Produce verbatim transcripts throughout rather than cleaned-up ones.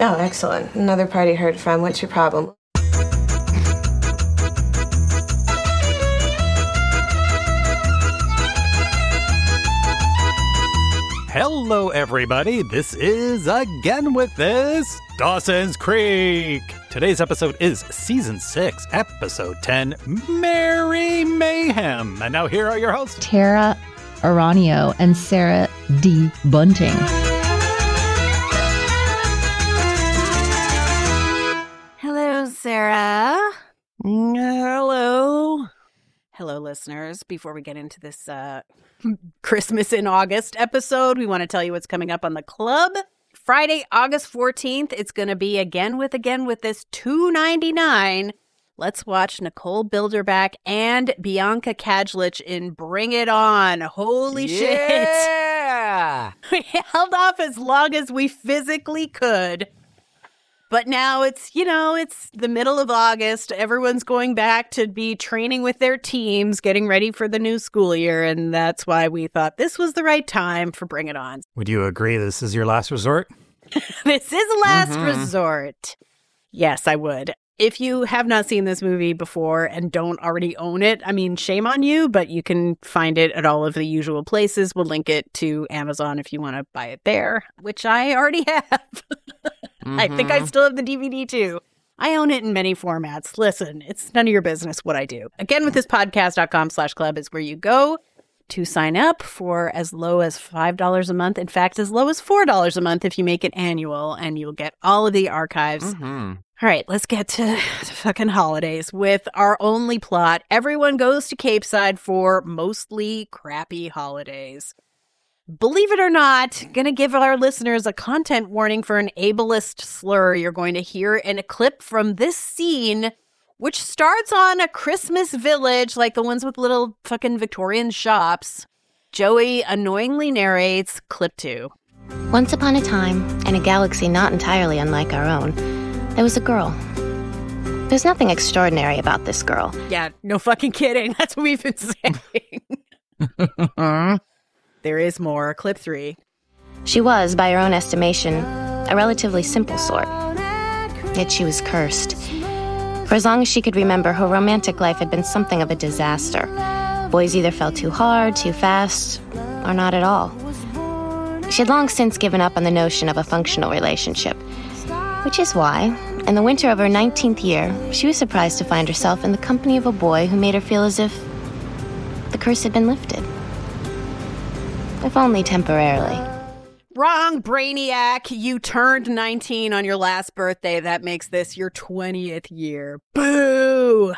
Oh, excellent. Another party heard from. What's your problem? Hello, everybody. This is Again With This, Dawson's Creek. Today's episode is Season six, Episode ten, Merry Mayhem. And now here are your hosts, Tara Aranio and Sarah D. Bunting. Hello, Sarah. Hello. Hello, listeners. Before we get into this uh, Christmas in August episode, we want to tell you what's coming up on the club. Friday, August fourteenth, it's going to be Again With Again With This two ninety-nine. Let's watch Nicole Bilderback and Bianca Kadlec in Bring It On. Holy yeah. shit. Yeah! We held off as long as we physically could. But now it's, you know, it's the middle of August. Everyone's going back to be training with their teams, getting ready for the new school year. And that's why we thought this was the right time for Bring It On. Would you agree this is your last resort? This is last Mm-hmm. resort. Yes, I would. If you have not seen this movie before and don't already own it, I mean, shame on you, but you can find it at all of the usual places. We'll link it to Amazon if you want to buy it there, which I already have. Mm-hmm. I think I still have the D V D too. I own it in many formats. Listen, it's none of your business what I do. Again, with this podcast.com slash club is where you go to sign up for as low as five dollars a month. In fact, as low as four dollars a month if you make it annual, and you'll get all of the archives. Mm-hmm. All right, let's get to the fucking holidays with our only plot. Everyone goes to Cape Side for mostly crappy holidays. Believe it or not, going to give our listeners a content warning for an ableist slur. You're going to hear in a clip from this scene, which starts on a Christmas village, like the ones with little fucking Victorian shops. Joey annoyingly narrates clip two. Once upon a time, in a galaxy not entirely unlike our own, there was a girl. There's nothing extraordinary about this girl. Yeah, no fucking kidding. That's what we've been saying. There is more. Clip three. She was, by her own estimation, a relatively simple sort. Yet she was cursed. For as long as she could remember, her romantic life had been something of a disaster. Boys either fell too hard, too fast, or not at all. She had long since given up on the notion of a functional relationship, which is why, in the winter of her nineteenth year, she was surprised to find herself in the company of a boy who made her feel as if the curse had been lifted. If only temporarily. Wrong, Brainiac. You turned nineteen on your last birthday. That makes this your twentieth year. Boo!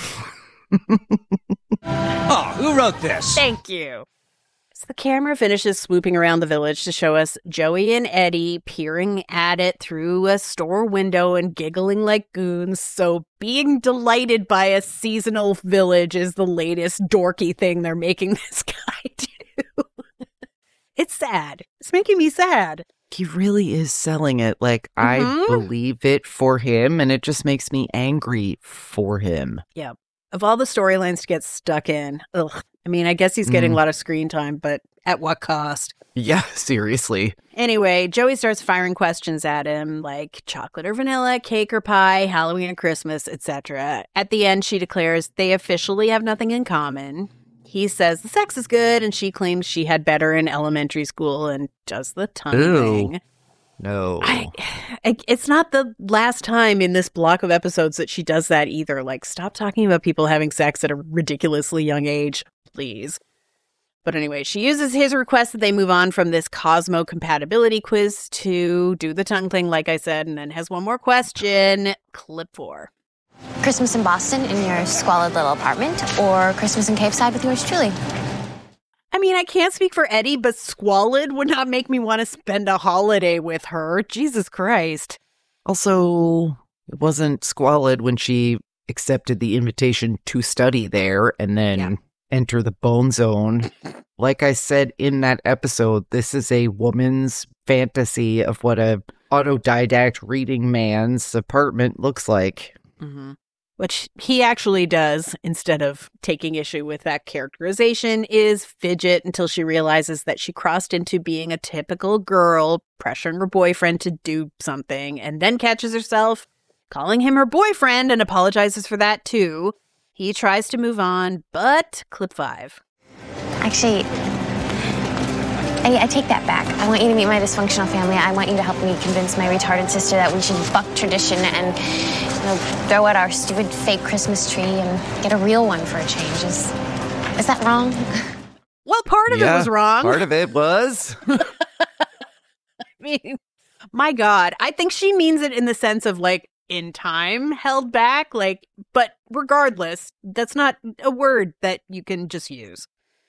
Oh, who wrote this? Thank you. So the camera finishes swooping around the village to show us Joey and Eddie peering at it through a store window and giggling like goons. So being delighted by a seasonal village is the latest dorky thing they're making this guy do. It's sad. It's making me sad. He really is selling it like Mm-hmm. I believe it for him, and it just makes me angry for him. Yeah. Of all the storylines to get stuck in, ugh. I mean, I guess he's getting Mm. a lot of screen time, but at what cost? Yeah, seriously. Anyway, Joey starts firing questions at him like chocolate or vanilla, cake or pie, Halloween or Christmas, et cetera. At the end, she declares they officially have nothing in common. He says the sex is good, and she claims she had better in elementary school and does the tongue Ew. thing. No. I, I, it's not the last time in this block of episodes that she does that either. Like, stop talking about people having sex at a ridiculously young age, please. But anyway, she uses his request that they move on from this Cosmo compatibility quiz to do the tongue thing, like I said, and then has one more question. Clip four. Christmas in Boston in your squalid little apartment, or Christmas in Cape Side with yours truly? I mean, I can't speak for Eddie, but squalid would not make me want to spend a holiday with her. Jesus Christ. Also, it wasn't squalid when she accepted the invitation to study there and then Yeah. enter the Bone Zone. Like I said in that episode, this is a woman's fantasy of what a autodidact reading man's apartment looks like. Mm-hmm. which he actually does instead of taking issue with that characterization, is fidget until she realizes that she crossed into being a typical girl, pressuring her boyfriend to do something, and then catches herself calling him her boyfriend and apologizes for that too. He tries to move on, but clip five. Actually, I, I take that back. I want you to meet my dysfunctional family. I want you to help me convince my retarded sister that we should buck tradition and, you know, throw out our stupid fake Christmas tree and get a real one for a change. Is, is that wrong? Well, part of yeah, it was wrong. Part of it was. I mean, my God. I think she means it in the sense of, like, in time held back, like, but regardless, that's not a word that you can just use.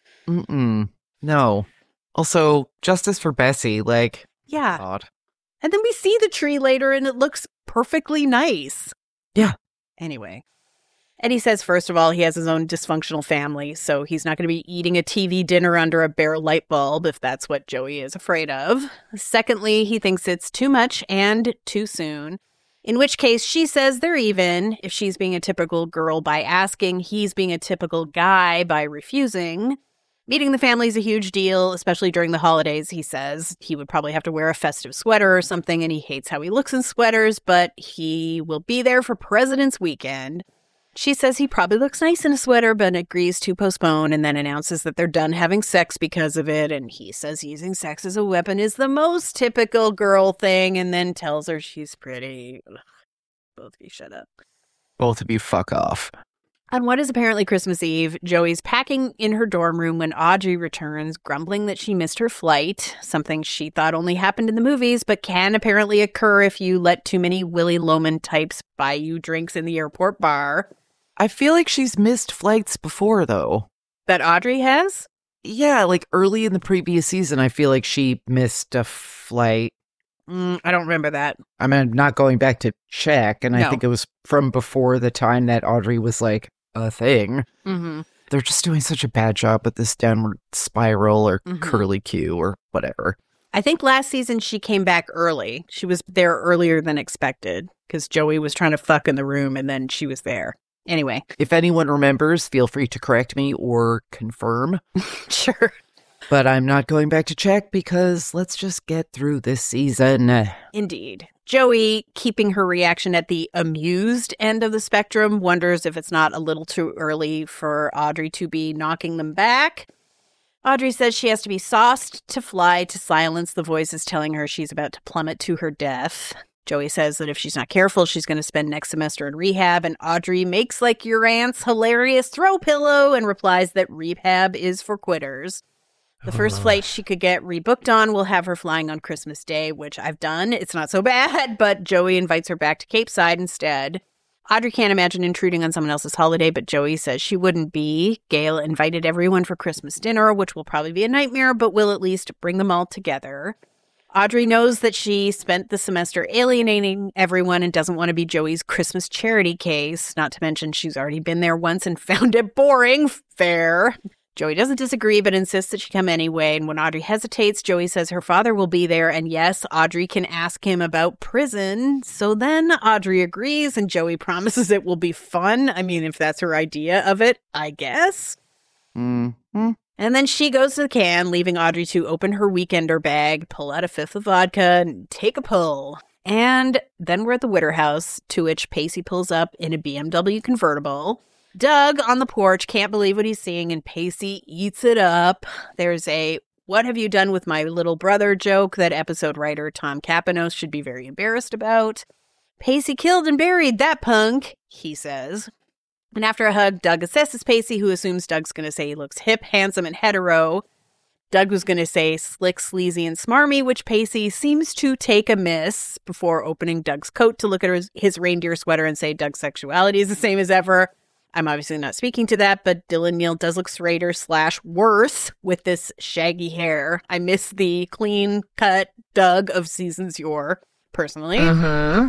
Mm-mm. No. Also, justice for Bessie, like, yeah. God. And then we see the tree later and it looks perfectly nice. Yeah. Anyway. Eddie says, first of all, he has his own dysfunctional family, so he's not going to be eating a T V dinner under a bare light bulb if that's what Joey is afraid of. Secondly, he thinks it's too much and too soon. In which case, she says they're even if she's being a typical girl by asking, he's being a typical guy by refusing. Meeting the family is a huge deal, especially during the holidays, he says. He would probably have to wear a festive sweater or something, and he hates how he looks in sweaters, but he will be there for President's Weekend. She says he probably looks nice in a sweater, but agrees to postpone and then announces that they're done having sex because of it. And he says using sex as a weapon is the most typical girl thing and then tells her she's pretty. Ugh. Both of you shut up. Both of you fuck off. On what is apparently Christmas Eve, Joey's packing in her dorm room when Audrey returns, grumbling that she missed her flight, something she thought only happened in the movies, but can apparently occur if you let too many Willy Loman types buy you drinks in the airport bar. I feel like she's missed flights before, though. That Audrey has? Yeah, like early in the previous season, I feel like she missed a flight. Mm, I don't remember that. I mean, I'm not going back to check, and No. I think it was from before the time that Audrey was like a thing. Mm-hmm. They're just doing such a bad job with this downward spiral or Mhm. curly Q or whatever. I think last season she came back early. She was there earlier than expected because Joey was trying to fuck in the room and then she was there. Anyway. If anyone remembers, feel free to correct me or confirm. Sure. But I'm not going back to check because let's just get through this season. Indeed. Joey, keeping her reaction at the amused end of the spectrum, wonders if it's not a little too early for Audrey to be knocking them back. Audrey says she has to be sauced to fly to silence the voices telling her she's about to plummet to her death. Joey says that if she's not careful, she's going to spend next semester in rehab, and Audrey makes like your aunt's hilarious throw pillow and replies that rehab is for quitters. The first flight she could get rebooked on will have her flying on Christmas Day, which I've done. It's not so bad, but Joey invites her back to Cape Side instead. Audrey can't imagine intruding on someone else's holiday, but Joey says she wouldn't be. Gail invited everyone for Christmas dinner, which will probably be a nightmare, but will at least bring them all together. Audrey knows that she spent the semester alienating everyone and doesn't want to be Joey's Christmas charity case, not to mention she's already been there once and found it boring. Fair. Joey doesn't disagree, but insists that she come anyway, and when Audrey hesitates, Joey says her father will be there, and yes, Audrey can ask him about prison. So then Audrey agrees, and Joey promises it will be fun. I mean, if that's her idea of it, I guess. Mm-hmm. And then she goes to the can, leaving Audrey to open her weekender bag, pull out a fifth of vodka, and take a pull. And then we're at the Witter house, to which Pacey pulls up in a B M W convertible. Doug, on the porch, can't believe what he's seeing, and Pacey eats it up. There's a "what have you done with my little brother" joke that episode writer Tom Kapanos should be very embarrassed about. Pacey killed and buried that punk, he says. And after a hug, Doug assesses Pacey, who assumes Doug's going to say he looks hip, handsome, and hetero. Doug was going to say slick, sleazy, and smarmy, which Pacey seems to take amiss before opening Doug's coat to look at his, his reindeer sweater and say Doug's sexuality is the same as ever. I'm obviously not speaking to that, but Dylan Neal does look straighter slash worse with this shaggy hair. I miss the clean-cut Doug of seasons yore, personally. Uh-huh.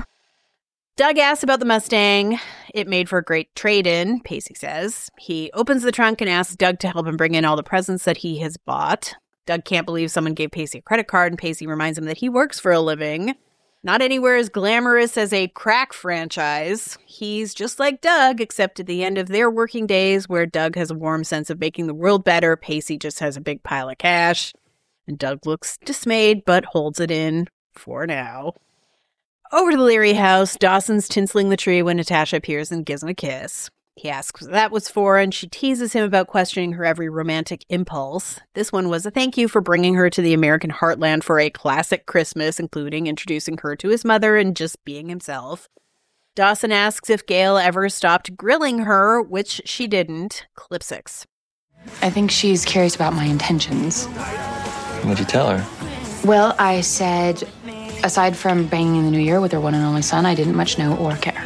Doug asks about the Mustang. It made for a great trade-in, Pacey says. He opens the trunk and asks Doug to help him bring in all the presents that he has bought. Doug can't believe someone gave Pacey a credit card, and Pacey reminds him that he works for a living. Not anywhere as glamorous as a crack franchise. He's just like Doug, except at the end of their working days, where Doug has a warm sense of making the world better, Pacey just has a big pile of cash. And Doug looks dismayed, but holds it in for now. Over to the Leary house, Dawson's tinseling the tree when Natasha appears and gives him a kiss. He asks what that was for, and she teases him about questioning her every romantic impulse. This one was a thank you for bringing her to the American heartland for a classic Christmas, including introducing her to his mother and just being himself. Dawson asks if Gail ever stopped grilling her, which she didn't. Clip six. I think she's curious about my intentions. What'd you tell her? Well, I said, aside from banging in the new year with her one and only son, I didn't much know or care.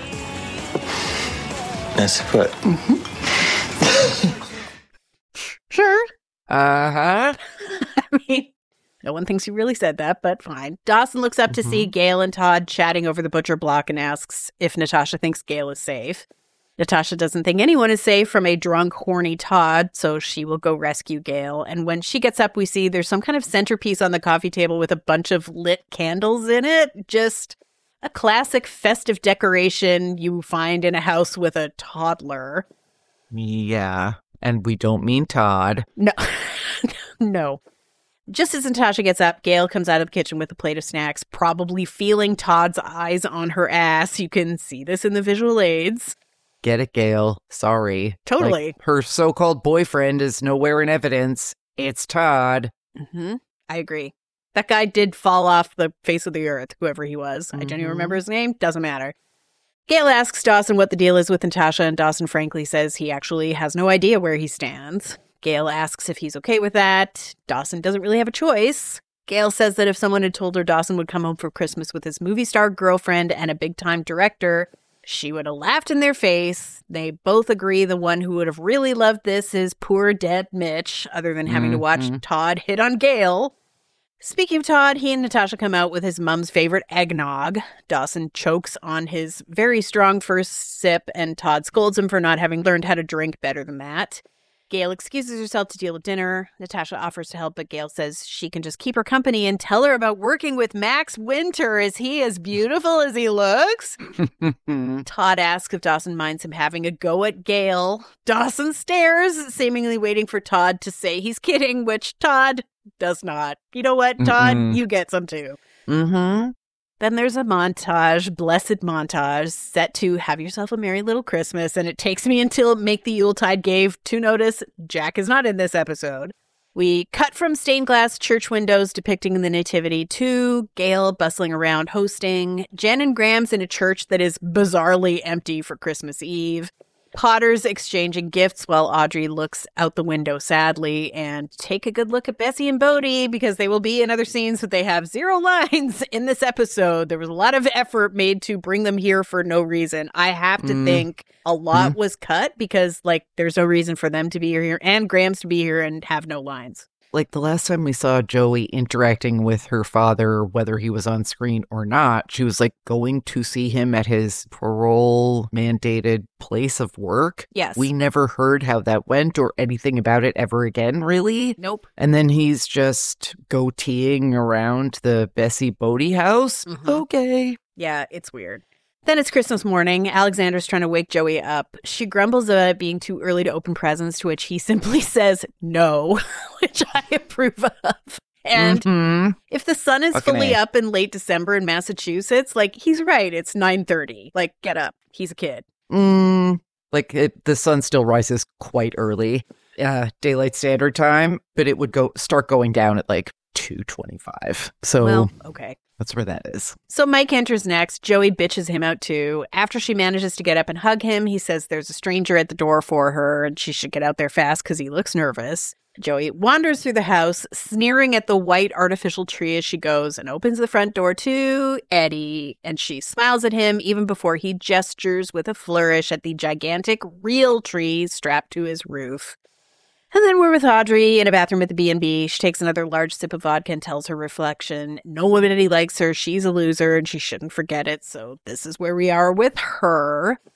Nice put. Mm-hmm. Sure. Uh-huh. I mean, no one thinks you really said that, but fine. Dawson looks up to mm-hmm. see Gail and Todd chatting over the butcher block and asks if Natasha thinks Gail is safe. Natasha doesn't think anyone is safe from a drunk, horny Todd, so she will go rescue Gail. And when she gets up, we see there's some kind of centerpiece on the coffee table with a bunch of lit candles in it. Just a classic festive decoration you find in a house with a toddler. Yeah, and we don't mean Todd. No, no. Just as Natasha gets up, Gail comes out of the kitchen with a plate of snacks, probably feeling Todd's eyes on her ass. You can see this in the visual aids. Get it, Gail. Sorry. Totally. Like, her so-called boyfriend is nowhere in evidence. It's Todd. Mm-hmm. I agree. That guy did fall off the face of the earth, whoever he was. Mm-hmm. I don't even remember his name. Doesn't matter. Gail asks Dawson what the deal is with Natasha, and Dawson frankly says he actually has no idea where he stands. Gail asks if he's okay with that. Dawson doesn't really have a choice. Gail says that if someone had told her Dawson would come home for Christmas with his movie star girlfriend and a big-time director, she would have laughed in their face. They both agree the one who would have really loved this is poor dead Mitch, other than having mm-hmm. to watch Todd hit on Gail. Speaking of Todd, he and Natasha come out with his mom's favorite eggnog. Dawson chokes on his very strong first sip, and Todd scolds him for not having learned how to drink better than that. Gail excuses herself to deal with dinner. Natasha offers to help, but Gail says she can just keep her company and tell her about working with Max Winter. Is he as beautiful as he looks? Todd asks if Dawson minds him having a go at Gail. Dawson stares, seemingly waiting for Todd to say he's kidding, which Todd does not. You know what, Todd? Mm-mm. You get some too. Mm-hmm. Then there's a montage, blessed montage, set to Have Yourself a Merry Little Christmas, and it takes me until Make the Yuletide gave to notice Jack is not in this episode. We cut from stained glass church windows depicting the Nativity to Gail bustling around hosting, Jen and Graham's in a church that is bizarrely empty for Christmas Eve, Potter's exchanging gifts while Audrey looks out the window sadly, and take a good look at Bessie and Bodie because they will be in other scenes, but they have zero lines in this episode. There was a lot of effort made to bring them here for no reason. I have to mm. think a lot mm. was cut because, like, there's no reason for them to be here and Graham's to be here and have no lines. Like the last time we saw Joey interacting with her father, whether he was on screen or not, she was like going to see him at his parole mandated place of work. Yes. We never heard how that went or anything about it ever again, really. Nope. And then he's just goateeing around the Bessie Bodie house. Mm-hmm. Okay. Yeah, it's weird. Then it's Christmas morning. Alexander's trying to wake Joey up. She grumbles about it being too early to open presents, to which he simply says no, which I approve of. And mm-hmm. if the sun is Fucking fully A. up in late December in Massachusetts, like, he's right. It's nine thirty. Like, get up. He's a kid. Mm, like, it, the sun still rises quite early, uh, daylight standard time, but it would go start going down at, like, two twenty-five. So, well, okay. That's where that is. So Mike enters next. Joey bitches him out too. After she manages to get up and hug him, he says there's a stranger at the door for her and she should get out there fast because he looks nervous. Joey wanders through the house, sneering at the white artificial tree as she goes, and opens the front door to Eddie. And she smiles at him even before he gestures with a flourish at the gigantic real tree strapped to his roof. And then we're with Audrey in a bathroom at the B and B. She takes another large sip of vodka and tells her reflection, no woman any likes her, she's a loser, and she shouldn't forget it. So this is where we are with her.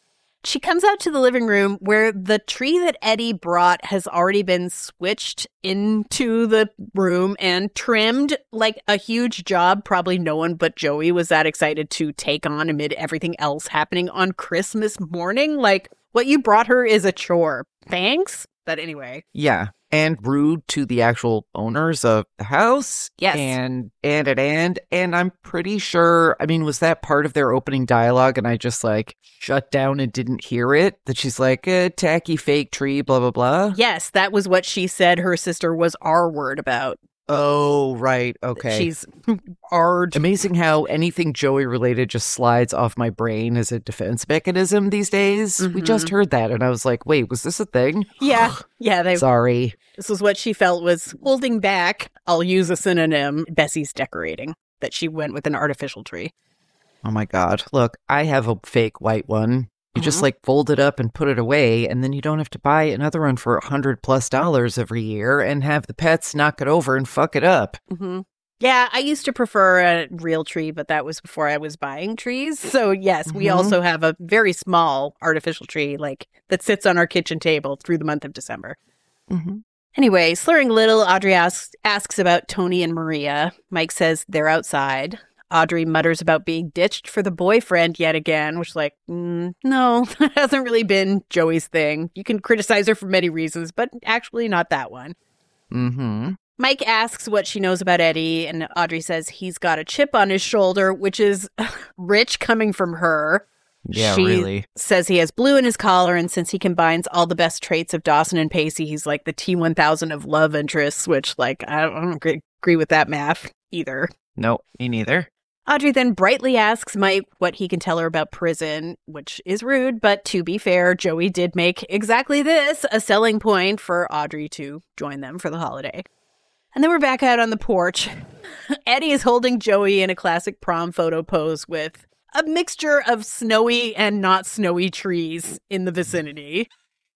She comes out to the living room where the tree that Eddie brought has already been switched into the room and trimmed, like a huge job. Probably no one but Joey was that excited to take on amid everything else happening on Christmas morning. Like, what you brought her is a chore. Thanks. But anyway. Yeah. And rude to the actual owners of the house. Yes. And, and, and, and, and I'm pretty sure, I mean, was that part of their opening dialogue and I just like shut down and didn't hear it? That she's like, a tacky fake tree, blah, blah, blah. Yes, that was what she said her sister was R-word about. Oh, right. Okay. She's ard. Amazing how anything Joey related just slides off my brain as a defense mechanism these days. Mm-hmm. We just heard that and I was like, wait, was this a thing? Yeah. Yeah. They, Sorry. This was what she felt was holding back. I'll use a synonym, Bessie's decorating, that she went with an artificial tree. Oh my God. Look, I have a fake white one. You mm-hmm. just like fold it up and put it away, and then you don't have to buy another one for a hundred plus dollars every year and have the pets knock it over and fuck it up. Mm-hmm. Yeah, I used to prefer a real tree, but that was before I was buying trees. So yes, mm-hmm. we also have a very small artificial tree, like that sits on our kitchen table through the month of December. Mm-hmm. Anyway, slurring a little, Audrey asks, asks about Tony and Maria. Mike says they're outside. Audrey mutters about being ditched for the boyfriend yet again, which is like, mm, no, that hasn't really been Joey's thing. You can criticize her for many reasons, but actually not that one. Mm-hmm. Mike asks what she knows about Eddie, and Audrey says he's got a chip on his shoulder, which is rich coming from her. Yeah, she really. Says he has blue in his collar, and since he combines all the best traits of Dawson and Pacey, he's like the T one thousand of love interests, which, like, I don't, I don't agree, agree with that math either. No, me neither. Audrey then brightly asks Mike what he can tell her about prison, which is rude, but to be fair, Joey did make exactly this a selling point for Audrey to join them for the holiday. And then we're back out on the porch. Eddie is holding Joey in a classic prom photo pose with a mixture of snowy and not snowy trees in the vicinity.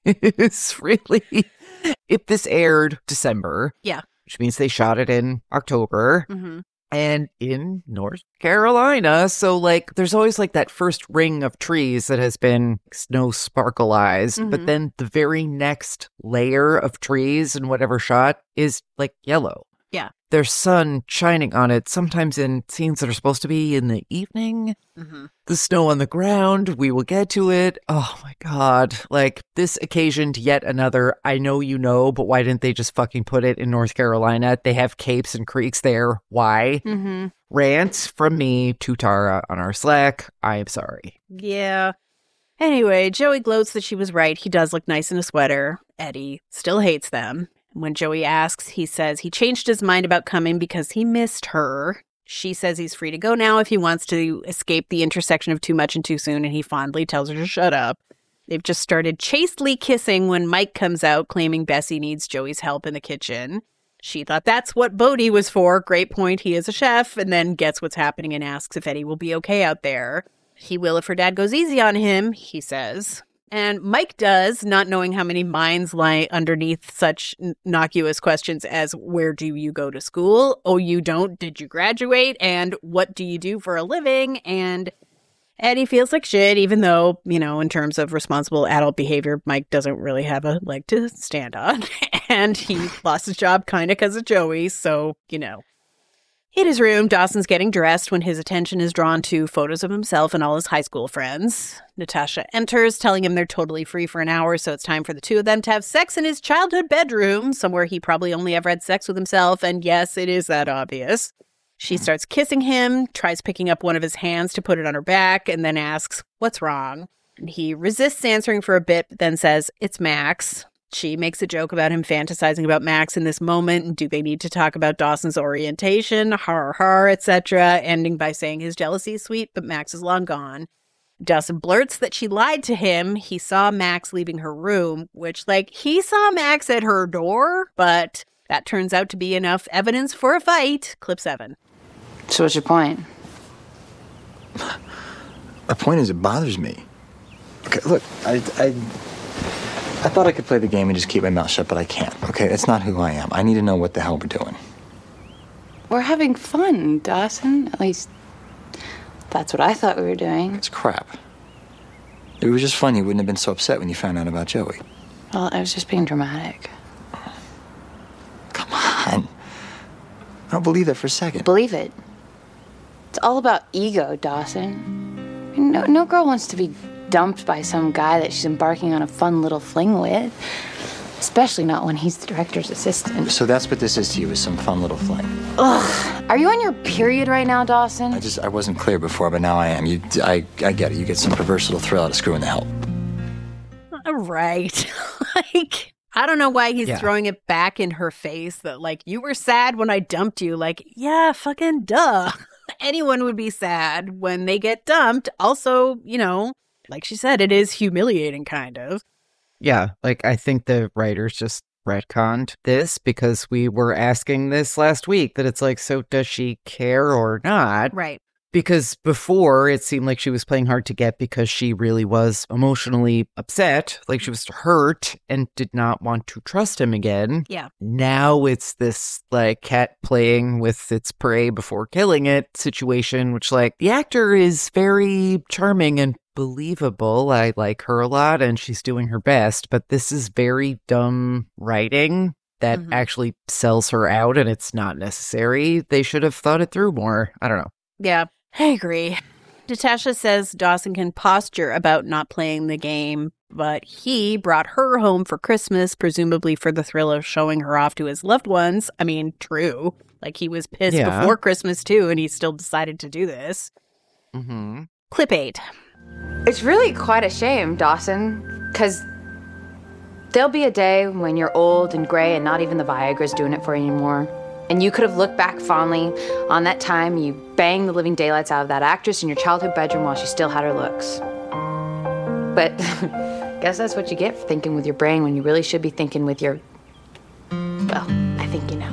It's really... If this aired December, yeah, which means they shot it in October, mm-hmm. and in North Carolina, so like there's always like that first ring of trees that has been snow sparkleized, mm-hmm. but then the very next layer of trees in whatever shot is like yellow. Yeah. There's sun shining on it, sometimes in scenes that are supposed to be in the evening. Mm-hmm. The snow on the ground, we will get to it. Oh my God. Like, this occasioned yet another, I know you know, but why didn't they just fucking put it in North Carolina? They have capes and creeks there. Why? Mm-hmm. Rant from me to Tara on our Slack. I am sorry. Yeah. Anyway, Joey gloats that she was right. He does look nice in a sweater. Eddie still hates them. When Joey asks, he says he changed his mind about coming because he missed her. She says he's free to go now if he wants to escape the intersection of too much and too soon, and he fondly tells her to shut up. They've just started chastely kissing when Mike comes out, claiming Bessie needs Joey's help in the kitchen. She thought that's what Bodie was for. Great point, he is a chef, and then gets what's happening and asks if Eddie will be okay out there. He will if her dad goes easy on him, he says. And Mike does, not knowing how many minds lie underneath such innocuous questions as, where do you go to school? Oh, you don't? Did you graduate? And what do you do for a living? And Eddie feels like shit, even though, you know, in terms of responsible adult behavior, Mike doesn't really have a leg to stand on. And he lost his job kind of because of Joey, so, you know. In his room, Dawson's getting dressed when his attention is drawn to photos of himself and all his high school friends. Natasha enters, telling him they're totally free for an hour, so it's time for the two of them to have sex in his childhood bedroom, somewhere he probably only ever had sex with himself, and yes, it is that obvious. She starts kissing him, tries picking up one of his hands to put it on her back, and then asks, what's wrong? And he resists answering for a bit, but then says, it's Max. She makes a joke about him fantasizing about Max in this moment, and do they need to talk about Dawson's orientation, har har, et cetera, ending by saying his jealousy is sweet, but Max is long gone. Dawson blurts that she lied to him. He saw Max leaving her room, which, like, he saw Max at her door, but that turns out to be enough evidence for a fight. Clip seven. So what's your point? My point is, it bothers me. Okay, look, I... I... I thought I could play the game and just keep my mouth shut, but I can't, okay? That's not who I am. I need to know what the hell we're doing. We're having fun, Dawson. At least, that's what I thought we were doing. It's crap. It was just fun. You wouldn't have been so upset when you found out about Joey. Well, I was just being dramatic. Come on. I don't believe that for a second. Believe it. It's all about ego, Dawson. No, no girl wants to be dumped by some guy that she's embarking on a fun little fling with. Especially not when he's the director's assistant. So that's what this is to you, is some fun little fling. Ugh. Are you on your period right now, Dawson? I just, I wasn't clear before, but now I am. You, I, I get it. You get some perverse little thrill out of screwing the help. Right. Like, I don't know why he's Yeah. throwing it back in her face that, like, you were sad when I dumped you. Like, yeah, fucking duh. Anyone would be sad when they get dumped. Also, you know, like she said, it is humiliating, kind of. Yeah, like I think the writers just retconned this because we were asking this last week that it's like, so does she care or not? Right. Because before it seemed like she was playing hard to get because she really was emotionally upset, like she was hurt and did not want to trust him again. Yeah. Now it's this like cat playing with its prey before killing it situation, which like the actor is very charming and believable. I like her a lot and she's doing her best, but this is very dumb writing that Mhm. actually sells her out and it's not necessary. They should have thought it through more. I don't know. Yeah, I agree. Natasha says Dawson can posture about not playing the game, but he brought her home for Christmas, presumably for the thrill of showing her off to his loved ones. I mean, true. Like, he was pissed Yeah. before Christmas, too, and he still decided to do this. Mm-hmm. Clip eight. It's really quite a shame, Dawson, because there'll be a day when you're old and gray and not even the Viagra's doing it for you anymore. And you could have looked back fondly on that time you banged the living daylights out of that actress in your childhood bedroom while she still had her looks. But guess that's what you get for thinking with your brain when you really should be thinking with your... Well, I think you know.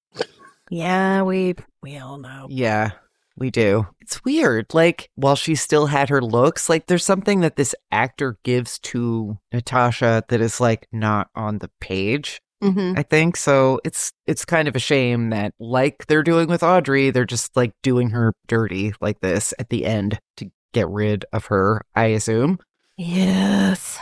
Yeah, we we all know. Yeah, we do. It's weird. Like, while she still had her looks, like, there's something that this actor gives to Natasha that is, like, not on the page, Mm-hmm. I think. So it's it's kind of a shame that, like they're doing with Audrey, they're just, like, doing her dirty like this at the end to get rid of her, I assume. Yes.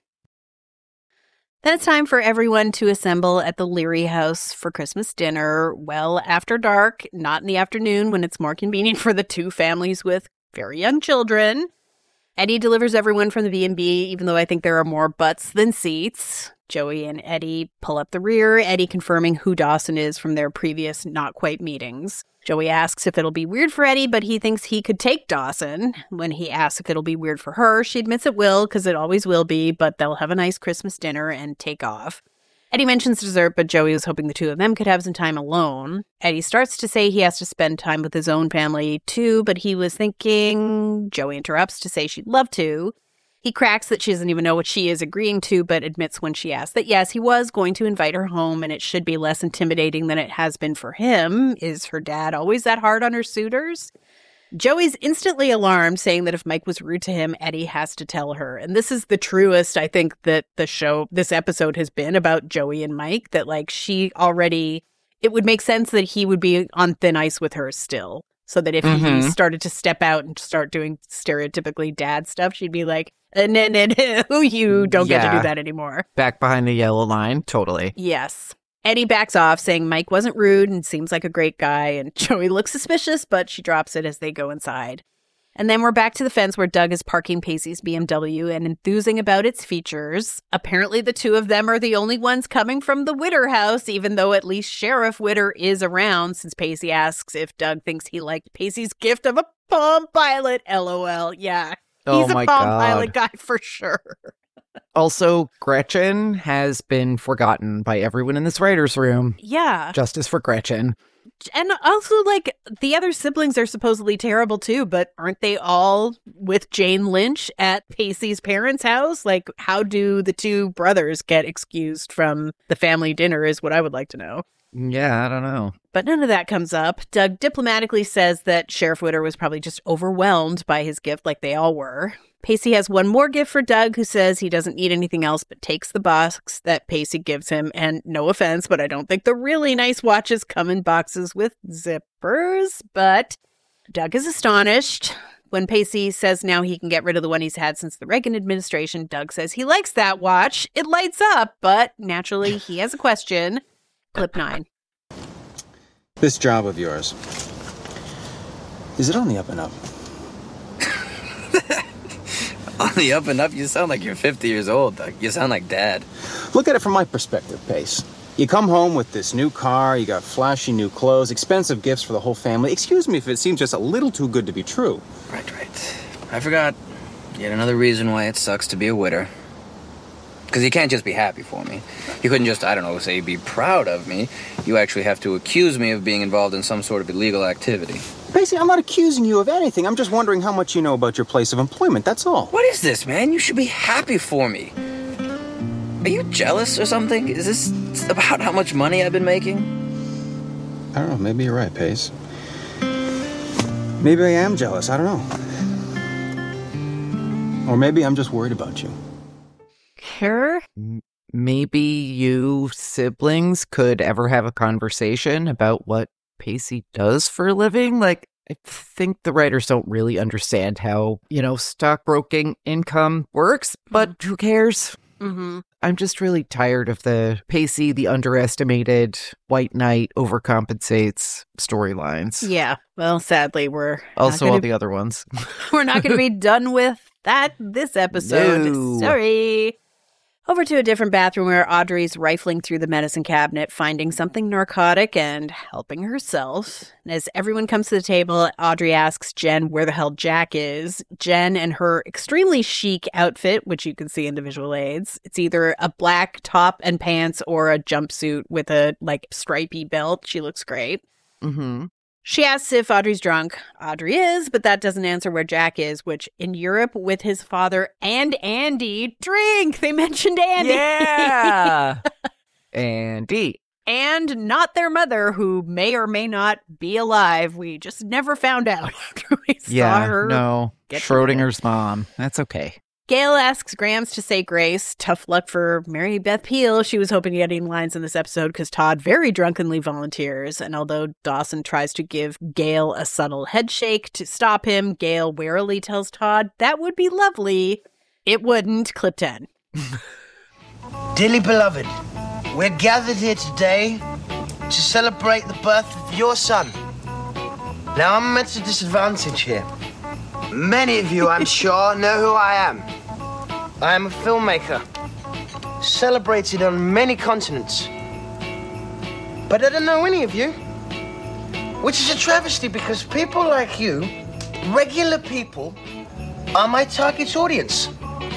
Then it's time for everyone to assemble at the Leary house for Christmas dinner, well after dark, not in the afternoon when it's more convenient for the two families with very young children. Eddie delivers everyone from the B and B, even though I think there are more butts than seats. Joey and Eddie pull up the rear, Eddie confirming who Dawson is from their previous not-quite meetings. Joey asks if it'll be weird for Eddie, but he thinks he could take Dawson. When he asks if it'll be weird for her, she admits it will, because it always will be, but they'll have a nice Christmas dinner and take off. Eddie mentions dessert, but Joey was hoping the two of them could have some time alone. Eddie starts to say he has to spend time with his own family, too, but he was thinking... Joey interrupts to say she'd love to. He cracks that she doesn't even know what she is agreeing to, but admits when she asks that yes, he was going to invite her home and it should be less intimidating than it has been for him. Is her dad always that hard on her suitors? Joey's instantly alarmed, saying that if Mike was rude to him, Eddie has to tell her. And this is the truest, I think, that the show, this episode has been about Joey and Mike, that like she already, it would make sense that he would be on thin ice with her still. So that if Mhm. he started to step out and start doing stereotypically dad stuff, she'd be like, uh, no, no, no, you don't get to Yeah. do that anymore. Back behind the yellow line, totally. Yes. Eddie backs off, saying Mike wasn't rude and seems like a great guy, and Joey looks suspicious, but she drops it as they go inside. And then we're back to the fence where Doug is parking Pacey's B M W and enthusing about its features. Apparently the two of them are the only ones coming from the Witter house, even though at least Sheriff Witter is around, since Pacey asks if Doug thinks he liked Pacey's gift of a Palm Pilot. LOL. Yeah. Oh He's a my Palm God. Pilot guy for sure. Also, Gretchen has been forgotten by everyone in this writer's room. Yeah. Justice for Gretchen. And also, like, the other siblings are supposedly terrible, too, but aren't they all with Jane Lynch at Pacey's parents' house? Like, how do the two brothers get excused from the family dinner is what I would like to know. Yeah, I don't know. But none of that comes up. Doug diplomatically says that Sheriff Witter was probably just overwhelmed by his gift like they all were. Pacey has one more gift for Doug, who says he doesn't need anything else but takes the box that Pacey gives him. And no offense, but I don't think the really nice watches come in boxes with zippers. But Doug is astonished. When Pacey says now he can get rid of the one he's had since the Reagan administration, Doug says he likes that watch. It lights up, but naturally he has a question. Clip nine. This job of yours, is it on the up and up? On the up and up? You sound like you're fifty years old, Doug. You sound like Dad. Look at it from my perspective, Pace. You come home with this new car, you got flashy new clothes, expensive gifts for the whole family. Excuse me if it seems just a little too good to be true. Right, right. I forgot. Yet another reason why it sucks to be a widder. Because you can't just be happy for me. You couldn't just, I don't know, say be proud of me. You actually have to accuse me of being involved in some sort of illegal activity. Pacey, I'm not accusing you of anything. I'm just wondering how much you know about your place of employment, that's all. What is this, man? You should be happy for me. Are you jealous or something? Is this about how much money I've been making? I don't know, maybe you're right, Pace. Maybe I am jealous, I don't know. Or maybe I'm just worried about you. Her? Maybe you siblings could ever have a conversation about what Pacey does for a living? Like, I think the writers don't really understand how, you know, stockbroking income works, but who cares? Mm-hmm. I'm just really tired of the Pacey, the underestimated, white knight overcompensates storylines. Yeah. Well, sadly, we're also not all gonna, the other ones. We're not going to be done with that this episode. No. Sorry. Over to a different bathroom where Audrey's rifling through the medicine cabinet, finding something narcotic and helping herself. And as everyone comes to the table, Audrey asks Jen where the hell Jack is. Jen and her extremely chic outfit, which you can see in the visual aids. It's either a black top and pants or a jumpsuit with a like stripy belt. She looks great. Mm-hmm. She asks if Audrey's drunk. Audrey is, but that doesn't answer where Jack is, which in Europe with his father and Andy, drink! They mentioned Andy. Yeah! Andy. And not their mother, who may or may not be alive. We just never found out after we Yeah, saw her. no. Get Schrodinger's mom. That's okay. Gail asks Grams to say grace. Tough luck for Mary Beth Peel. She was hoping to get any lines in this episode because Todd very drunkenly volunteers. And although Dawson tries to give Gail a subtle head shake to stop him, Gail warily tells Todd that would be lovely. It wouldn't. Clip ten. Dearly beloved, we're gathered here today to celebrate the birth of your son. Now, I'm at a disadvantage here. Many of you, I'm sure, know who I am. I am a filmmaker, celebrated on many continents. But I don't know any of you, which is a travesty because people like you, regular people, are my target audience.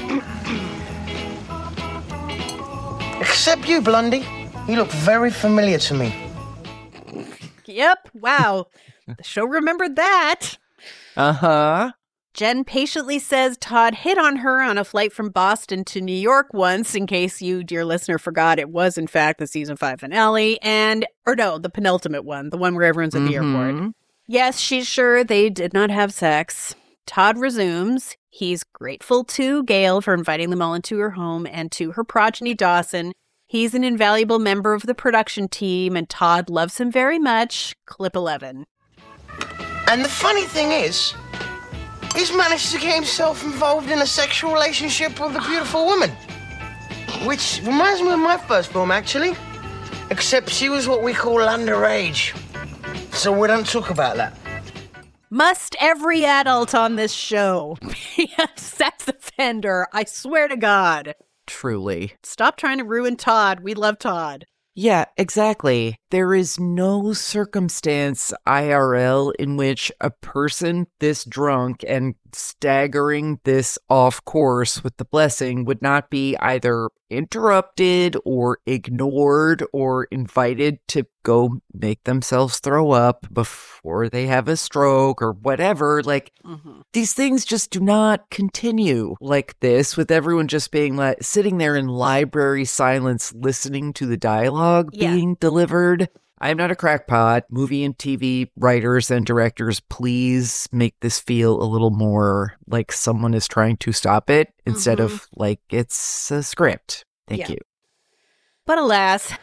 Except you, Blondie. You look very familiar to me. Yep. Wow. The show remembered that. Uh-huh. Jen patiently says Todd hit on her on a flight from Boston to New York once, in case you, dear listener, forgot it was, in fact, the season five finale, and, or no, the penultimate one, the one where everyone's at the Mm-hmm. airport. Yes, she's sure they did not have sex. Todd resumes. He's grateful to Gail for inviting them all into her home and to her progeny, Dawson. He's an invaluable member of the production team, and Todd loves him very much. Clip eleven. And the funny thing is, he's managed to get himself involved in a sexual relationship with a beautiful woman. Which reminds me of my first film, actually. Except she was what we call underage. So we don't talk about that. Must every adult on this show be a sex offender? I swear to God. Truly. Stop trying to ruin Todd. We love Todd. Yeah, exactly. There is no circumstance I R L in which a person this drunk and staggering this off course with the blessing would not be either interrupted or ignored or invited to go make themselves throw up before they have a stroke or whatever. Like, mm-hmm. These things just do not continue like this, with everyone just being like sitting there in library silence listening to the dialogue yeah. being delivered. I'm not a crackpot. Movie and T V writers and directors, please make this feel a little more like someone is trying to stop it instead mm-hmm. of like it's a script. Thank yeah. you. But alas,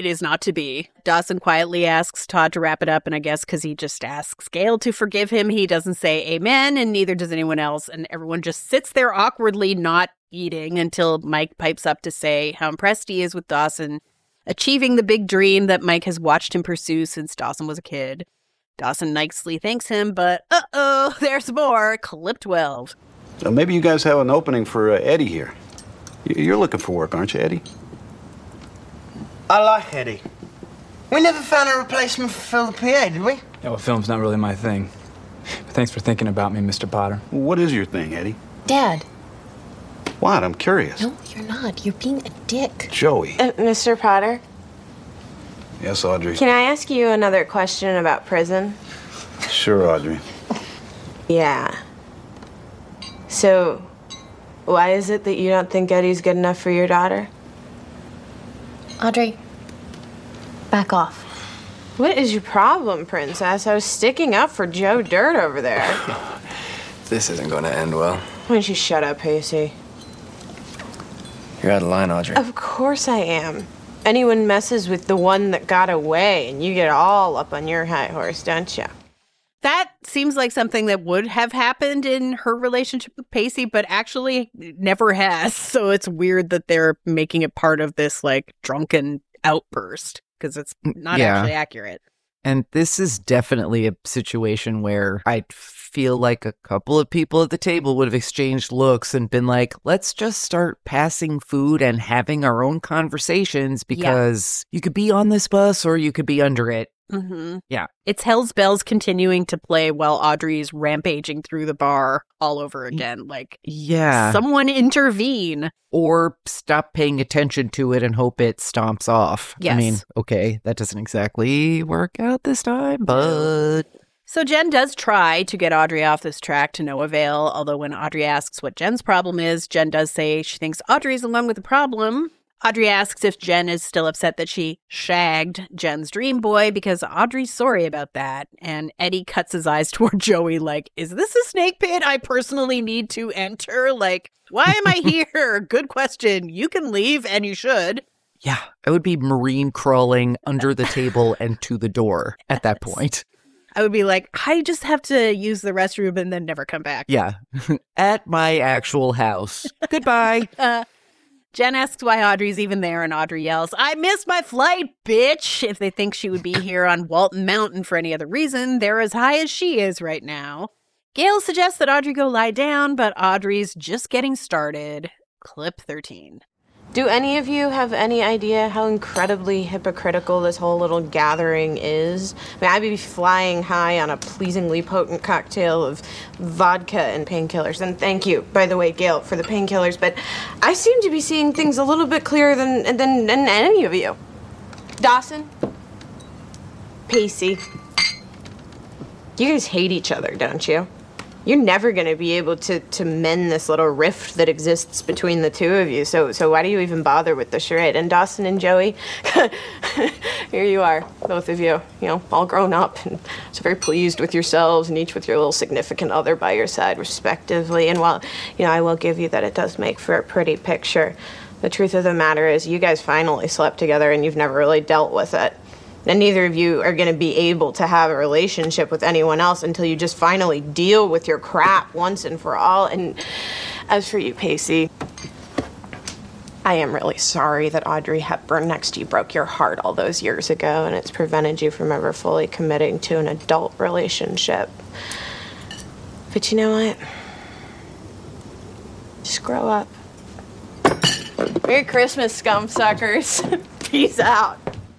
it is not to be. Dawson quietly asks Todd to wrap it up, and I guess because he just asks Gail to forgive him, he doesn't say amen, and neither does anyone else, and everyone just sits there awkwardly not eating until Mike pipes up to say how impressed he is with Dawson achieving the big dream that Mike has watched him pursue since Dawson was a kid. Dawson nicely thanks him, but uh-oh, there's more. Clip twelve. So maybe you guys have an opening for uh, Eddie here. You're looking for work, aren't you, Eddie? I like Eddie. We never found a replacement for Phil the P A, did we? Yeah, well, film's not really my thing. But thanks for thinking about me, Mister Potter. Well, what is your thing, Eddie? Dad. What? I'm curious. No, you're not. You're being a dick. Joey. Uh, Mister Potter? Yes, Audrey? Can I ask you another question about prison? Sure, Audrey. Yeah. So, why is it that you don't think Eddie's good enough for your daughter? Audrey, back off. What is your problem, Princess? I was sticking up for Joe Dirt over there. This isn't going to end well. Why don't you shut up, Pacey? You're out of line, Audrey. Of course I am. Anyone messes with the one that got away, and you get all up on your high horse, don't you? That seems like something that would have happened in her relationship with Pacey, but actually never has. So it's weird that they're making it part of this, like, drunken outburst, because it's not Yeah. actually accurate. And this is definitely a situation where I feel like a couple of people at the table would have exchanged looks and been like, let's just start passing food and having our own conversations because yeah. you could be on this bus or you could be under it. Mm-hmm. Yeah. It's Hell's Bells continuing to play while Audrey's rampaging through the bar all over again. Like, yeah. someone intervene. Or stop paying attention to it and hope it stomps off. Yes. I mean, okay, that doesn't exactly work out this time, but... So Jen does try to get Audrey off this track to no avail, although when Audrey asks what Jen's problem is, Jen does say she thinks Audrey's the one with the problem. Audrey asks if Jen is still upset that she shagged Jen's dream boy because Audrey's sorry about that. And Eddie cuts his eyes toward Joey like, is this a snake pit I personally need to enter? Like, why am I here? Good question. You can leave, and you should. Yeah, I would be marine crawling under the table and to the door at that point. I would be like, I just have to use the restroom and then never come back. Yeah, at my actual house. Goodbye. Uh, Jen asks why Audrey's even there, and Audrey yells, I missed my flight, bitch! If they think she would be here on Walton Mountain for any other reason, they're as high as she is right now. Gail suggests that Audrey go lie down, but Audrey's just getting started. Clip thirteen. Do any of you have any idea how incredibly hypocritical this whole little gathering is? I mean, I'd be flying high on a pleasingly potent cocktail of vodka and painkillers. And thank you, by the way, Gail, for the painkillers. But I seem to be seeing things a little bit clearer than, than, than any of you. Dawson? Pacey? You guys hate each other, don't you? You're never going to be able to, to mend this little rift that exists between the two of you. So so why do you even bother with the charade? And Dawson and Joey, here you are, both of you, you know, all grown up and so very pleased with yourselves and each with your little significant other by your side, respectively. And while, you know, I will give you that it does make for a pretty picture, the truth of the matter is you guys finally slept together and you've never really dealt with it. And neither of you are going to be able to have a relationship with anyone else until you just finally deal with your crap once and for all. And as for you, Pacey, I am really sorry that Audrey Hepburn next to you broke your heart all those years ago, and it's prevented you from ever fully committing to an adult relationship. But you know what? Just grow up. Merry Christmas, scum suckers. Peace out.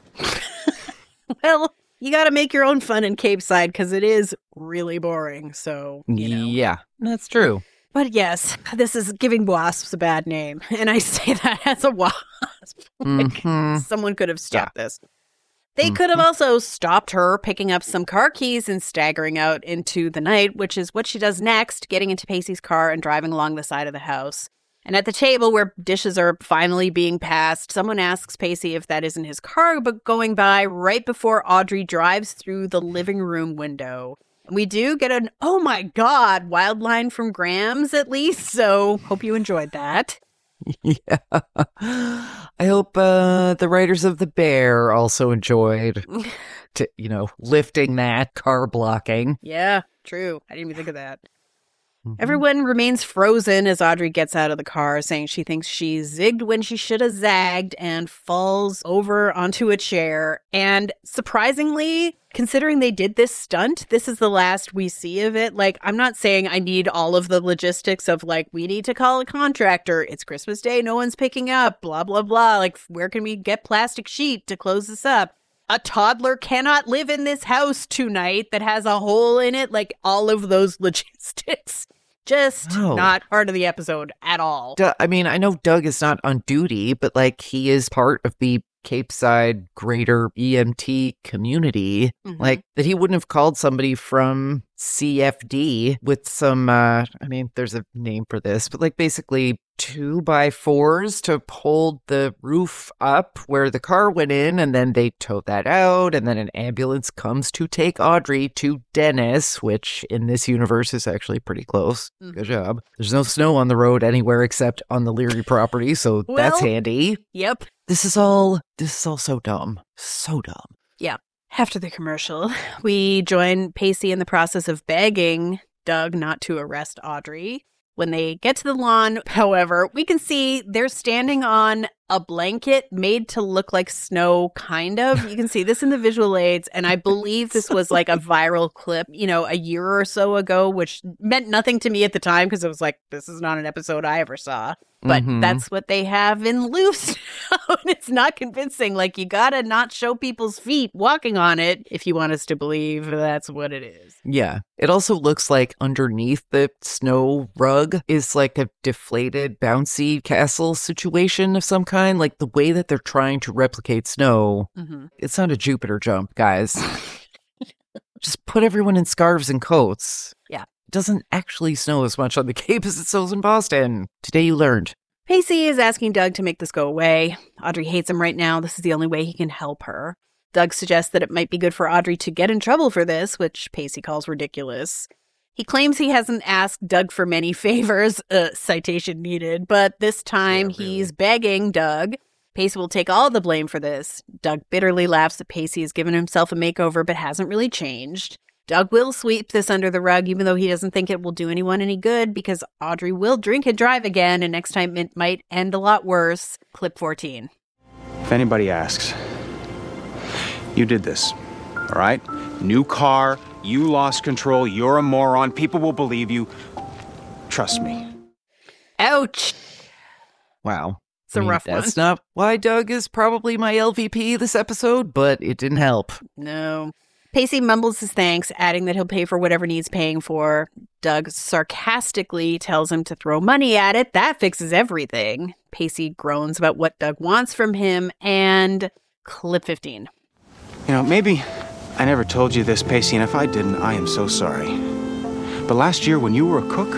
Well, you got to make your own fun in Cape Side because it is really boring. So, you know. Yeah, that's true. But yes, this is giving wasps a bad name. And I say that as a wasp. Like, mm-hmm. Someone could have stopped yeah. this. They mm-hmm. could have also stopped her picking up some car keys and staggering out into the night, which is what she does next, getting into Pacey's car and driving along the side of the house. And at the table where dishes are finally being passed, someone asks Pacey if that isn't his car, but going by right before Audrey drives through the living room window. And we do get an, oh my God, wild line from Grams at least, so hope you enjoyed that. Yeah. I hope uh, the writers of The Bear also enjoyed, to, you know, lifting that car blocking. Yeah, true. I didn't even think of that. Mm-hmm. Everyone remains frozen as Audrey gets out of the car, saying she thinks she zigged when she should have zagged and falls over onto a chair. And surprisingly, considering they did this stunt, this is the last we see of it. Like, I'm not saying I need all of the logistics of, like, we need to call a contractor. It's Christmas Day. No one's picking up. Blah, blah, blah. Like, where can we get plastic sheet to close this up? A toddler cannot live in this house tonight that has a hole in it. Like, all of those logistics. Just oh. not part of the episode at all. D- I mean, I know Doug is not on duty, but, like, he is part of the Cape Side greater E M T community. Mm-hmm. Like, that he wouldn't have called somebody from C F D with some, uh, I mean, there's a name for this, but, like, basically two by fours to hold the roof up where the car went in, and then they tow that out, and then an ambulance comes to take Audrey to Dennis, which in this universe is actually pretty close. Mm-hmm. Good job. There's no snow on the road anywhere except on the Leary property, so well, that's handy. Yep. This is all, this is all so dumb. So dumb. Yeah. After the commercial, we join Pacey in the process of begging Doug not to arrest Audrey. When they get to the lawn, however, we can see they're standing on a blanket made to look like snow, kind of. You can see this in the visual aids, and I believe this was like a viral clip, you know, a year or so ago, which meant nothing to me at the time because it was like, this is not an episode I ever saw. But mm-hmm. that's what they have in Loose now, and it's not convincing. Like, you gotta not show people's feet walking on it if you want us to believe that's what it is. Yeah. It also looks like underneath the snow rug is like a deflated, bouncy castle situation of some kind. Like, the way that they're trying to replicate snow, mm-hmm. it's not a Jupiter jump, guys. Just put everyone in scarves and coats. Yeah. Doesn't actually snow as much on the Cape as it snows in Boston. Today you learned. Pacey is asking Doug to make this go away. Audrey hates him right now. This is the only way he can help her. Doug suggests that it might be good for Audrey to get in trouble for this, which Pacey calls ridiculous. He claims he hasn't asked Doug for many favors, uh, citation needed, but this time yeah, really. he's begging Doug. Pacey will take all the blame for this. Doug bitterly laughs that Pacey has given himself a makeover but hasn't really changed. Doug will sweep this under the rug, even though he doesn't think it will do anyone any good, because Audrey will drink and drive again, and next time it might end a lot worse. Clip fourteen. If anybody asks, you did this, all right? New car, you lost control, you're a moron, people will believe you. Trust me. Ouch. Wow. It's a I mean, rough that's one. That's not why Doug is probably my L V P this episode, but it didn't help. No. Pacey mumbles his thanks, adding that he'll pay for whatever needs paying for. Doug sarcastically tells him to throw money at it. That fixes everything. Pacey groans about what Doug wants from him, and clip fifteen. You know, maybe I never told you this, Pacey, and if I didn't, I am so sorry. But last year when you were a cook,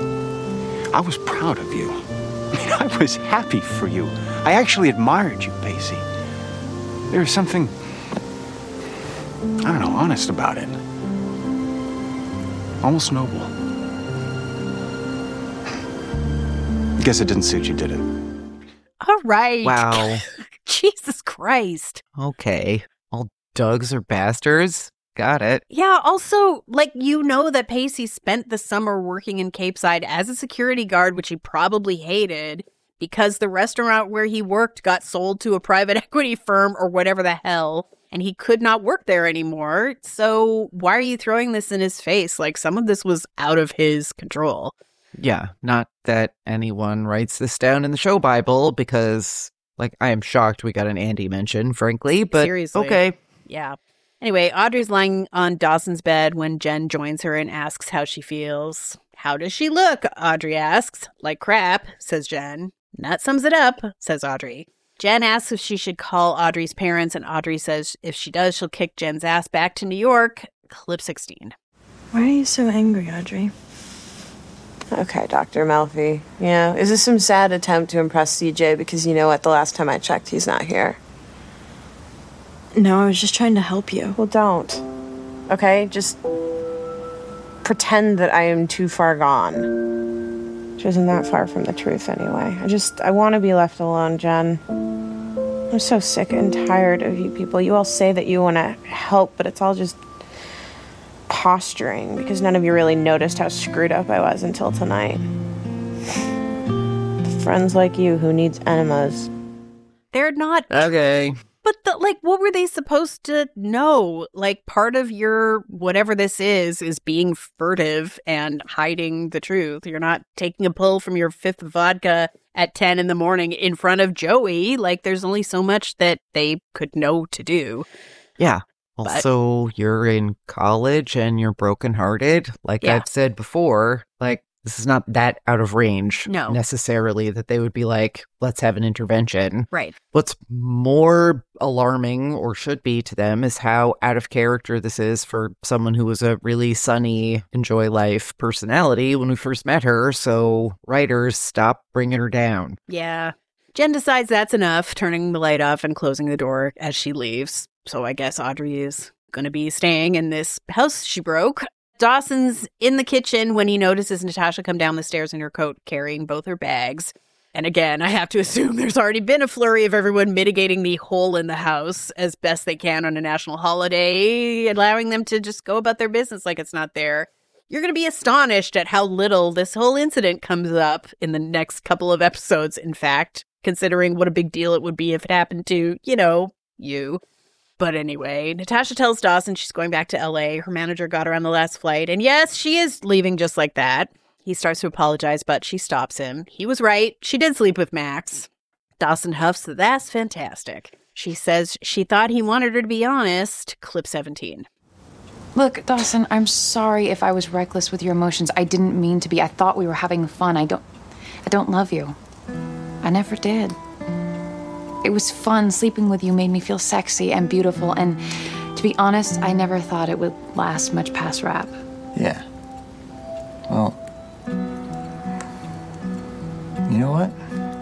I was proud of you. I mean, I was happy for you. I actually admired you, Pacey. There was something, I don't know, honest about it. Almost noble. Guess it didn't suit you, did it? All right. Wow. Jesus Christ. Okay. All Dougs are bastards. Got it. Yeah, also, like, you know that Pacey spent the summer working in Cape Side as a security guard, which he probably hated, because the restaurant where he worked got sold to a private equity firm or whatever the hell, and he could not work there anymore. So why are you throwing this in his face? Like, some of this was out of his control. Yeah, not that anyone writes this down in the show Bible, because, like, I am shocked we got an Andy mention, frankly, but seriously. Okay. Yeah. Anyway, Audrey's lying on Dawson's bed when Jen joins her and asks how she feels. How does she look? Audrey asks. Like crap, says Jen. That sums it up, says Audrey. Jen asks if she should call Audrey's parents, and Audrey says if she does, she'll kick Jen's ass back to New York. Clip sixteen. Why are you so angry, Audrey? Okay, Doctor Melfi. Yeah, is this some sad attempt to impress C J? Because you know what, the last time I checked, he's not here. No, I was just trying to help you. Well, don't. Okay, just pretend that I am too far gone. which isn't that far from the truth anyway. I just, I want to be left alone, Jen. I'm so sick and tired of you people. You all say that you want to help, but it's all just posturing because none of you really noticed how screwed up I was until tonight. Friends like you who needs enemas. They're not. Okay. But, the, like, what were they supposed to know? Like, part of your whatever this is, is being furtive and hiding the truth. You're not taking a pull from your fifth vodka at ten in the morning in front of Joey. Like, there's only so much that they could know to do. Yeah. But- Also, you're in college and you're brokenhearted. Like Yeah. I've said before, like, this is not that out of range No. necessarily that they would be like, let's have an intervention. Right. What's more alarming, or should be to them, is how out of character this is for someone who was a really sunny, enjoy life personality when we first met her. So writers, stop bringing her down. Yeah. Jen decides that's enough, turning the light off and closing the door as she leaves. So I guess Audrey is going to be staying in this house she broke. Dawson's in the kitchen when he notices Natasha come down the stairs in her coat carrying both her bags. And again, I have to assume there's already been a flurry of everyone mitigating the hole in the house as best they can on a national holiday, allowing them to just go about their business like it's not there. You're going to be astonished at how little this whole incident comes up in the next couple of episodes, in fact, considering what a big deal it would be if it happened to, you know, you. But anyway, Natasha tells Dawson she's going back to L A. Her manager got her on the last flight. And yes, she is leaving just like that. He starts to apologize, but she stops him. He was right. She did sleep with Max. Dawson huffs, that's fantastic. She says she thought he wanted her to be honest. Clip seventeen. Look, Dawson, I'm sorry if I was reckless with your emotions. I didn't mean to be. I thought we were having fun. I don't I don't love you. I never did. It was fun. Sleeping with you made me feel sexy and beautiful, and to be honest, I never thought it would last much past rap. Yeah. Well, you know what?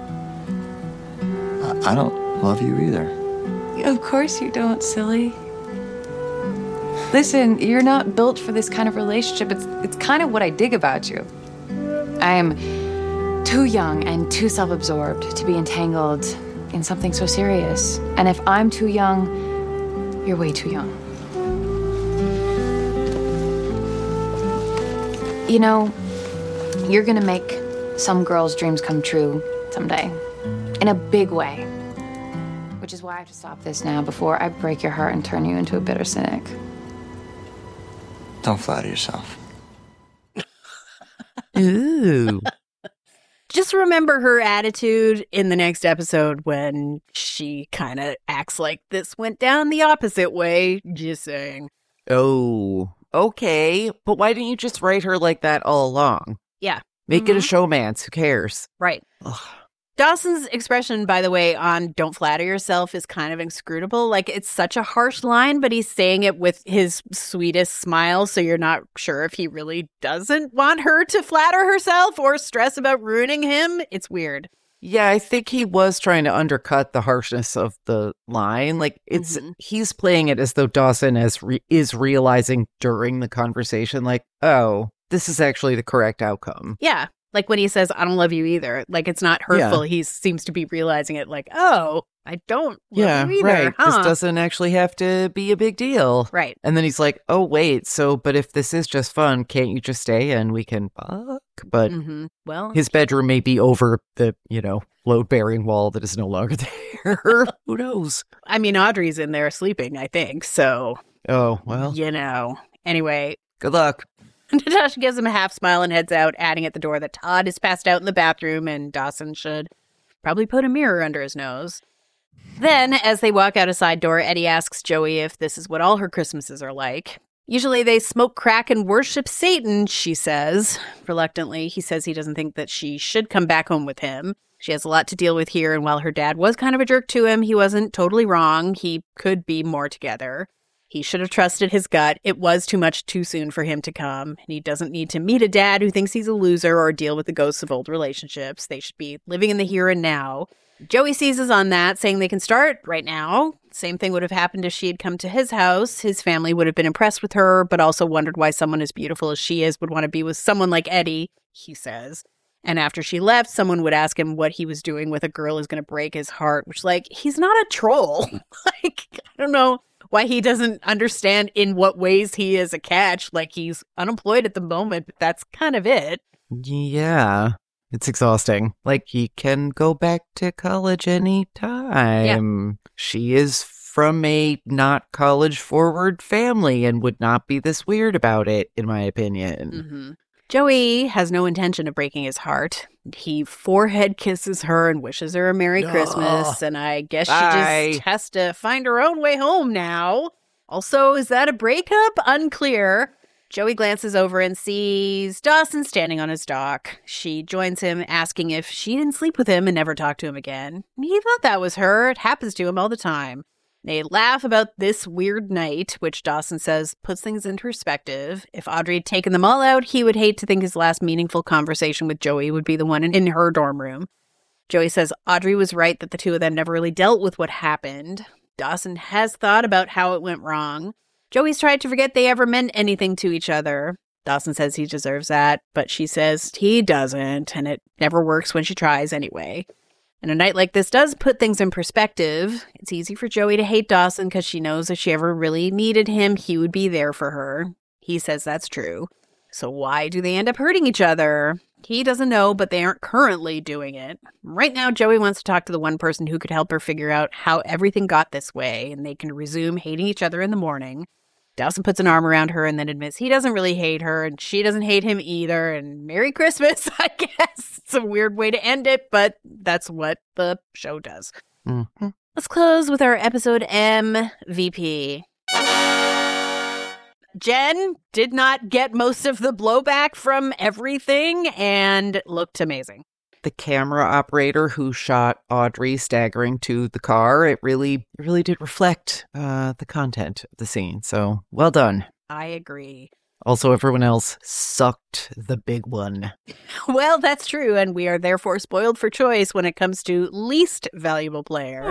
I, I don't love you either. Of course you don't, silly. Listen, you're not built for this kind of relationship. It's it's kind of what I dig about you. I am too young and too self-absorbed to be entangled in something so serious. And if I'm too young, you're way too young. You know, you're gonna make some girls' dreams come true someday. In a big way. Which is why I have to stop this now before I break your heart and turn you into a bitter cynic. Don't flatter yourself. Ooh. Just remember her attitude in the next episode when she kind of acts like this went down the opposite way. Just saying. Oh, okay. But why didn't you just write her like that all along? Yeah. Make Mm-hmm. it a showmance. Who cares? Right. Ugh. Dawson's expression, by the way, on don't flatter yourself is kind of inscrutable. Like, it's such a harsh line, but he's saying it with his sweetest smile, so you're not sure if he really doesn't want her to flatter herself or stress about ruining him. It's weird. Yeah, I think he was trying to undercut the harshness of the line. Like, it's Mhm. he's playing it as though Dawson is, re- is realizing during the conversation, like, oh, this is actually the correct outcome. Yeah. Like when he says, I don't love you either. Like, it's not hurtful. Yeah. He seems to be realizing it like, oh, I don't love Yeah, you either, right. huh? This doesn't actually have to be a big deal. Right. And then he's like, oh, wait, so, but if this is just fun, can't you just stay and we can fuck? But Mm-hmm. Well, his bedroom may be over the, you know, load-bearing wall that is no longer there. Who knows? I mean, Audrey's in there sleeping, I think. So, Oh, well, you know. Anyway, good luck. Natasha gives him a half smile and heads out, adding at the door that Todd is passed out in the bathroom and Dawson should probably put a mirror under his nose. Then, as they walk out a side door, Eddie asks Joey if this is what all her Christmases are like. Usually they smoke crack and worship Satan, she says. Reluctantly, he says he doesn't think that she should come back home with him. She has a lot to deal with here, and while her dad was kind of a jerk to him, he wasn't totally wrong. He could be more together. He should have trusted his gut. It was too much too soon for him to come. And he doesn't need to meet a dad who thinks he's a loser or deal with the ghosts of old relationships. They should be living in the here and now. Joey seizes on that, saying they can start right now. Same thing would have happened if she had come to his house. His family would have been impressed with her, but also wondered why someone as beautiful as she is would want to be with someone like Eddie, he says. And after she left, someone would ask him what he was doing with a girl who's going to break his heart, which, like, he's not a troll. Like, I don't know why he doesn't understand in what ways he is a catch. Like, he's unemployed at the moment, but that's kind of it. Yeah, it's exhausting. Like, he can go back to college anytime. Yeah. She is from a not college-forward family and would not be this weird about it, in my opinion. Mm-hmm. Joey has no intention of breaking his heart. He forehead kisses her and wishes her a Merry Oh, Christmas, and I guess bye. she just has to find her own way home now. Also, is that a breakup? Unclear. Joey glances over and sees Dawson standing on his dock. She joins him, asking if she didn't sleep with him and never talk to him again. He thought that was her. It happens to him all the time. They laugh about this weird night, which Dawson says puts things in perspective. If Audrey had taken them all out, he would hate to think his last meaningful conversation with Joey would be the one in, in her dorm room. Joey says Audrey was right that the two of them never really dealt with what happened. Dawson has thought about how it went wrong. Joey's tried to forget they ever meant anything to each other. Dawson says he deserves that, but she says he doesn't, and it never works when she tries anyway. And a night like this does put things in perspective. It's easy for Joey to hate Dawson because she knows if she ever really needed him, he would be there for her. He says that's true. So why do they end up hurting each other? He doesn't know, but they aren't currently doing it. Right now, Joey wants to talk to the one person who could help her figure out how everything got this way, and they can resume hating each other in the morning. Dawson puts an arm around her and then admits he doesn't really hate her, and she doesn't hate him either, and Merry Christmas, I guess. It's a weird way to end it, but that's what the show does. Mm-hmm. Let's close with our episode M V P. Jen did not get most of the blowback from everything and looked amazing. The camera operator who shot Audrey staggering to the car, it really, really did reflect uh, the content of the scene. So well done. I agree. Also, everyone else sucked the big one. Well, that's true, and we are therefore spoiled for choice when it comes to least valuable player.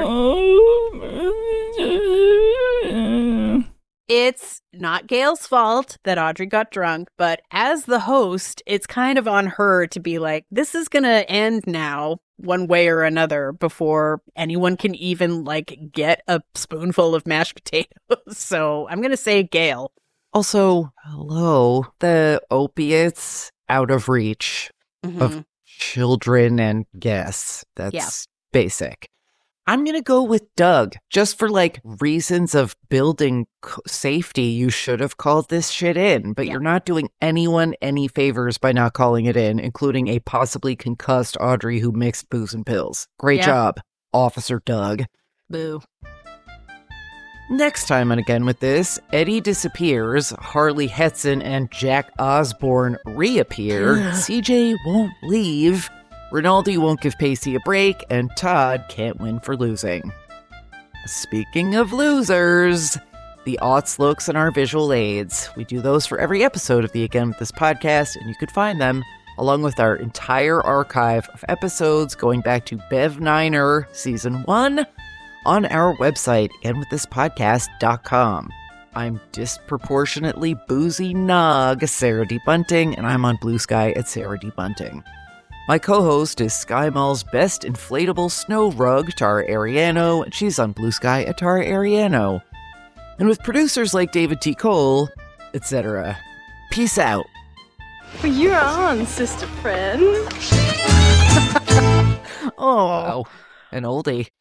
It's not Gail's fault that Audrey got drunk, but as the host, it's kind of on her to be like, this is going to end now one way or another before anyone can even, like, get a spoonful of mashed potatoes. So I'm going to say Gail. Also, hello, the opiates out of reach Mm-hmm. of children and guests. That's Yeah. basic. I'm going to go with Doug. Just for, like, reasons of building c- safety, you should have called this shit in. But Yeah. you're not doing anyone any favors by not calling it in, including a possibly concussed Audrey who mixed booze and pills. Great Yeah. job, Officer Doug. Boo. Next time on Again With This, Eddie disappears, Harley Hetson and Jack Osborne reappear, C J won't leave, Rinaldi won't give Pacey a break, and Todd can't win for losing. Speaking of losers, the aughts looks and our visual aids. We do those for every episode of the Again With This podcast, and you can find them, along with our entire archive of episodes going back to Bev Niner Season one, on our website, again with this podcast dot com. I'm disproportionately boozy nog, Sarah D. Bunting, and I'm on Blue Sky at Sarah D. Bunting. My co-host is Sky Mall's best inflatable snow rug, Tara Ariano, and she's on Blue Sky at Tara Ariano. And with producers like David T. Cole, et cetera. Peace out. You're on, sister friend. Oh, an oldie.